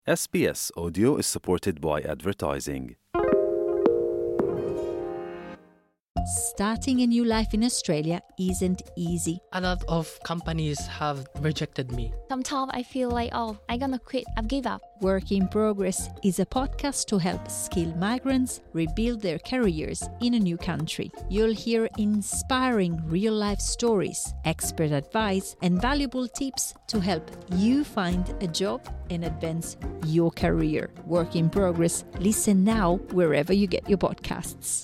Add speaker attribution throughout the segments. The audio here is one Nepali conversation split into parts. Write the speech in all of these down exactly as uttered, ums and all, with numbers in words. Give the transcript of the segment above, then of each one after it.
Speaker 1: S B S Audio is supported by advertising.
Speaker 2: Starting a new life in Australia isn't easy.
Speaker 3: A lot of companies have rejected me.
Speaker 4: Sometimes I feel like, oh, I'm gonna quit, I've give up.
Speaker 2: Work in Progress is a podcast to help skilled migrants rebuild their careers in a new country. You'll hear inspiring real-life stories, expert advice, and valuable tips to help you find a job and advance your career. Work in Progress. Listen now wherever you get your podcasts.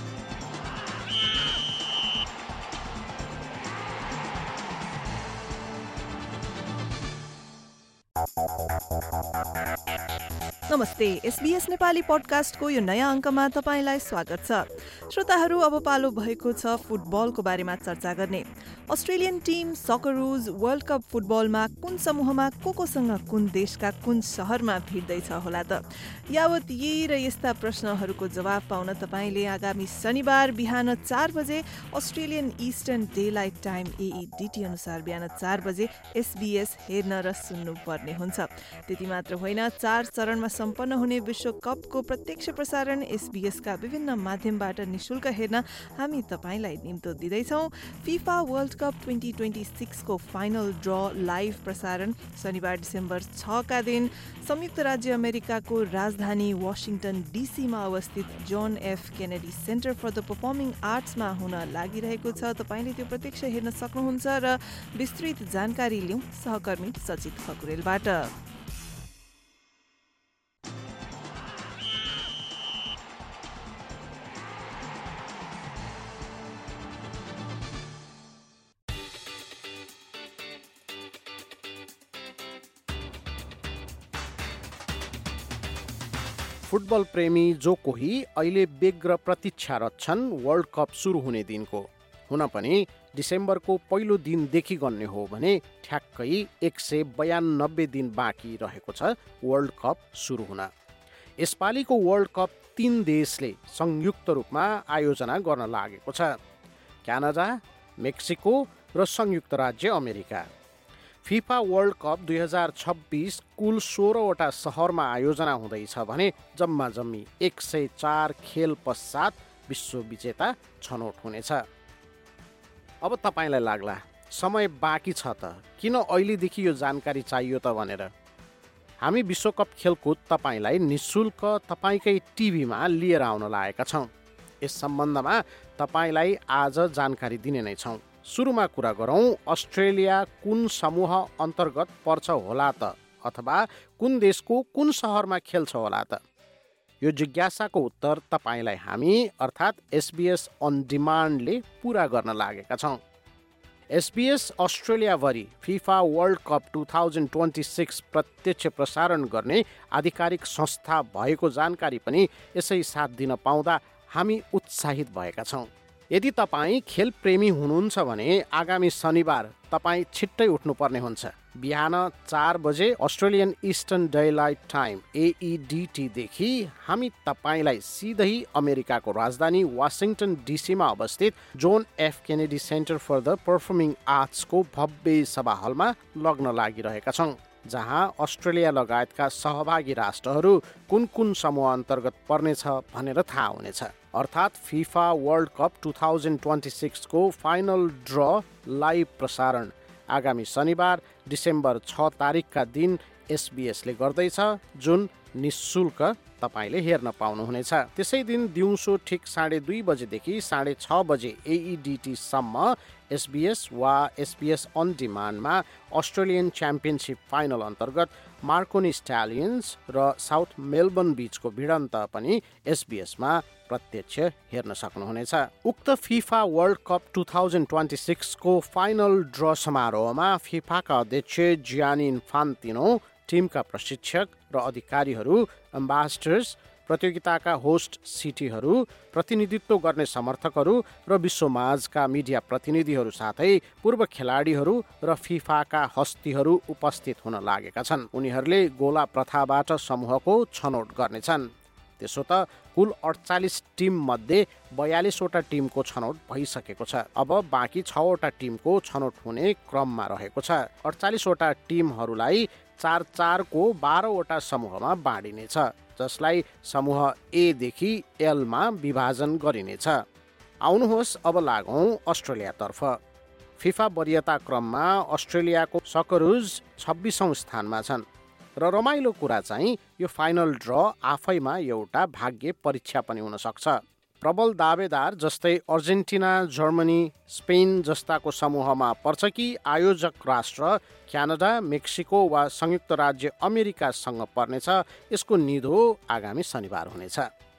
Speaker 5: नमस्ते, एसबीएस नेपाली पडकास्टको यो नयाँ अङ्कमा तपाईलाई स्वागत छ। श्रोताहरू, अब पालो भएको छ फुटबलको बारेमा चर्चा गर्ने। Australian team Socceroos world cup फुटबलमा कुन समूहमा को कोसँग कुन देशका कुन शहरमा भिड्दैछ होला त? यावत यही र यस्ता प्रश्नहरूको जवाब पाउन तपाईले आगामी शनिबार बिहान चार बजे Australian eastern daylight time AEDT अनुसार बिहान चार बजे एसबीएस हेर्न र सुन्नु पर्ने हुन्छ। त्यति मात्र होइन, चार चरणमा सम्पन्न हुने विश्वकपको प्रत्यक्ष प्रसारण एसबीएसका विभिन्न माध्यमबाट निशुल्क हेर्न हामी तपाईलाई निम्तो दिँदैछौँ। FIFA world cup twenty twenty six को फाइनल ड्र लाइभ प्रसारण शनिबार डिसेम्बर छ का दिन संयुक्त राज्य अमेरिकाको राजधानी वाशिङटन डीसीमा अवस्थित John F Kennedy centre for the performing आर्ट्समा हुन लागिरहेको छ। तपाईले त्यो प्रत्यक्ष हेर्न सक्नुहुन्छ र विस्तृत जानकारी लिउँ सहकर्मी सचित खकुरेलबाट।
Speaker 6: फुटबल प्रेमी जो कोही अहिले व्यग्र प्रतीक्षा छन् वर्ल्ड कप सुरु हुने दिनको। हुन पनि डिसेम्बरको पहिलो दिनदेखि गन्ने हो भने ठ्याक्कै एक सय बयानब्बे दिन बाँकी रहेको छ वर्ल्ड कप सुरु हुन। यसपालिको वर्ल्ड कप तीन देशले संयुक्त रूपमा आयोजना गर्न लागेको छ, क्यानाडा, मेक्सिको र संयुक्त राज्य अमेरिका। फिफा वर्ल्ड कप दुई हजार छब्बिस कुल सोह्रवटा सहरमा आयोजना हुँदैछ भने जम्मा जम्मी एक सय चार खेल पश्चात विश्व विजेता छनौट हुनेछ। अब तपाईँलाई लाग्ला समय बाँकी छ त किन अहिलेदेखि यो जानकारी चाहियो त भनेर। हामी विश्वकप खेलकुद तपाईँलाई निशुल्क तपाईँकै टिभीमा लिएर आउन लागेका छौँ। यस सम्बन्धमा तपाईँलाई आज जानकारी दिने नै छौँ। सुरुमा कुरा गरौँ अस्ट्रेलिया कुन समूह अन्तर्गत पर्छ होला त, अथवा कुन देशको कुन सहरमा खेल्छ होला त। यो जिज्ञासाको उत्तर तपाईँलाई हामी अर्थात् एसबीएस अन डिमान्डले पूरा गर्न लागेका छौँ। एसबीएस अस्ट्रेलियाभरि FIFA world cup two thousand twenty six प्रत्यक्ष प्रसारण गर्ने आधिकारिक संस्था भएको जानकारी पनि यसै साथ दिन पाउँदा हामी उत्साहित भएका छौँ। यदि तपाईँ खेल प्रेमी हुनुहुन्छ भने आगामी शनिबार तपाईँ छिट्टै उठ्नुपर्ने हुन्छ। बिहान चार बजे Australian eastern daylight time AEDT देखि हामी तपाईँलाई सिधै अमेरिकाको राजधानी वाशिङटन डीसीमा अवस्थित John F Kennedy centre for the performing आर्ट्सको भव्य सभा हलमा लग्न लागिरहेका छौँ, जहाँ अस्ट्रेलिया लगायतका सहभागी राष्ट्रहरू कुन कुन समूह अन्तर्गत पर्नेछ भनेर थाहा हुनेछ। अर्थात् FIFA world cup two thousand twenty six को फाइनल ड्र लाइभ प्रसारण आगामी शनिबार डिसेम्बर छ तारिकका दिन एसबीएसले गर्दैछ, जुन निशुल्क तपाईँले हेर्न पाउनुहुनेछ। त्यसै दिन दिउँसो ठिक साढे दुई बजेदेखि साढे छ बजे एईडीटी सम्म एसबीएस वा एसबीएस अन डिमान्डमा अस्ट्रेलियन च्याम्पियनसिप फाइनल अन्तर्गत मार्कोनी स्टालियन्स र साउथ मेलबर्न बीचको भिडन्त पनि एसबीएसमा प्रत्यक्ष हेर्न सक्नुहुनेछ। उक्त FIFA world cup two thousand twenty six को फाइनल ड्र समारोहमा फिफाका अध्यक्ष जियानी इन्फान्तिनो, टिमका प्रशिक्षक र अधिकारीहरू, एम्बेसडर्स, प्रतियोगिताका होस्ट सिटीहरू, प्रतिनिधित्व गर्ने समर्थकहरू र विश्वमाझका मिडिया प्रतिनिधिहरू साथै पूर्व खेलाडीहरू र फिफाका हस्तीहरू उपस्थित हुन लागेका छन्। उनीहरूले गोला प्रथाबाट समूहको छनौट गर्नेछन्। त्यसो त कुल अडचालिस टिम मध्ये बयालिसवटा टिमको छनौट भइसकेको छ। अब बाँकी छवटा टिमको छनौट हुने क्रममा रहेको छ। अडचालिसवटा टिमहरूलाई चार चारको बाह्रवटा समूहमा बाँडिनेछ, जसलाई समूह एदेखि एलमा विभाजन गरिनेछ। आउनुहोस् अब लागौँ अस्ट्रेलियातर्फ। फिफा वरियता क्रममा अस्ट्रेलियाको सकरुज छब्बिसौँ स्थानमा छन् र रमाइलो कुरा चाहिँ यो फाइनल ड्र आफैमा एउटा भाग्य परीक्षा पनि हुन सक्छ। प्रबल दावेदार जस्तै अर्जेन्टिना, जर्मनी, स्पेन जस्ताको समूहमा पर्छ कि आयोजक राष्ट्र क्यानाडा, मेक्सिको वा संयुक्त राज्य अमेरिकासँग पर्नेछ, यसको निधो आगामी शनिबार हुनेछ।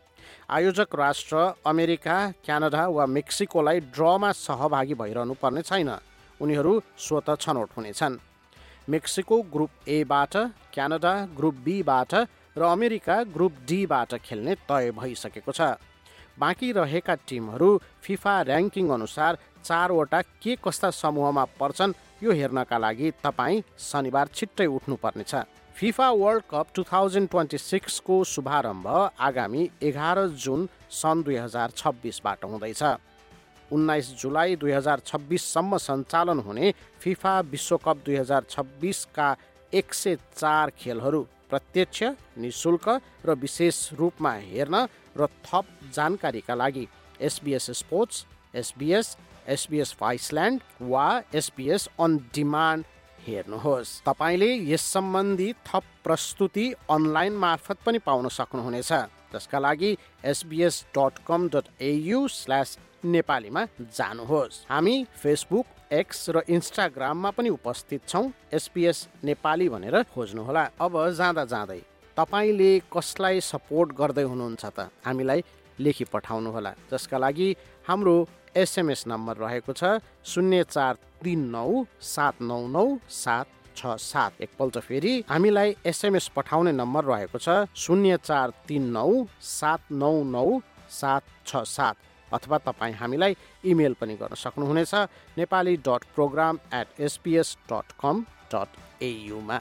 Speaker 6: आयोजक राष्ट्र अमेरिका, क्यानाडा वा मेक्सिकोलाई ड्रमा सहभागी भइरहनु पर्ने छैन, उनीहरू स्वतः छनौट हुनेछन्। मेक्सिको ग्रुप एबाट, क्यानाडा ग्रुप बीबाट र अमेरिका ग्रुप डीबाट खेल्ने तय भइसकेको छ। बाँकी रहेका टिमहरू फिफा र्याङ्किङ अनुसार चारवटा के कस्ता समूहमा पर्छन् यो हेर्नका लागि तपाईँ शनिबार छिट्टै उठ्नुपर्नेछ। FIFA world cup two thousand twenty सिक्सको शुभारम्भ आगामी एघार जुन सन् दुई हजार छब्बिसबाट हुँदैछ। उन्नाइस जुलाई दुई हजार छब्बिससम्म सञ्चालन हुने फिफा विश्वकप दुई हजार छब्बिसका एक सय चार खेलहरू प्रत्यक्ष, निशुल्क र विशेष रूपमा हेर्न र थप जानकारीका लागि SBS sports, SBS, SBS Viceland वा एसबीएस अन डिमान्ड हेर्नुहोस्। तपाईले यस सम्बन्धी थप प्रस्तुति अनलाइन मार्फत पनि पाउन सक्नुहुनेछ, जसका लागि SBS dot com dot AU slash नेपालीमा जानुहोस्। हामी फेसबुक, एक्स र इन्स्टाग्राममा पनि उपस्थित छौँ। एसबीएस नेपाली भनेर खोज्नुहोला। अब जाँदा जाँदै तपाईँले कसलाई सपोर्ट गर्दै हुनुहुन्छ त हामीलाई लेखी पठाउनुहोला, जसका लागि हाम्रो एसएमएस नम्बर रहेको छ शून्य चार तिन नौ सात नौ नौ सात छ सात। एकपल्ट फेरि हामीलाई एसएमएस पठाउने नम्बर रहेको छ शून्य चार तिन नौ सात नौ नौ सात छ सात, अथवा तपाईँ हामीलाई इमेल पनि गर्न सक्नुहुनेछ Nepali dot program at SBS dot com डट एयुमा।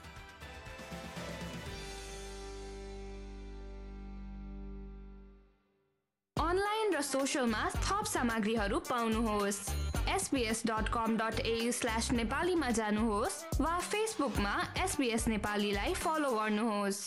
Speaker 7: अनलाइन र सोशलमा थप सामग्रीहरू पाउनुहोस्। SBS dot com dot AU slash नेपालीमा जानुहोस् वा फेसबुकमा एसबीएस नेपालीलाई फलो गर्नुहोस्।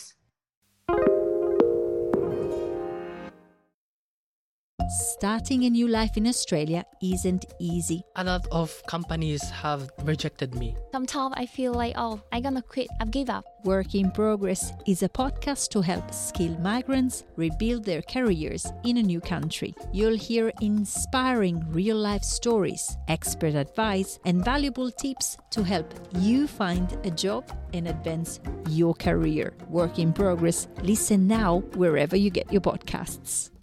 Speaker 2: Starting a new life in Australia isn't easy.
Speaker 3: A lot of companies have rejected me.
Speaker 4: Sometimes I feel like, oh, I'm gonna quit. I've given up.
Speaker 2: Work in Progress is a podcast to help skilled migrants rebuild their careers in a new country. You'll hear inspiring real-life stories, expert advice, and valuable tips to help you find a job and advance your career. Work in Progress. Listen now wherever you get your podcasts.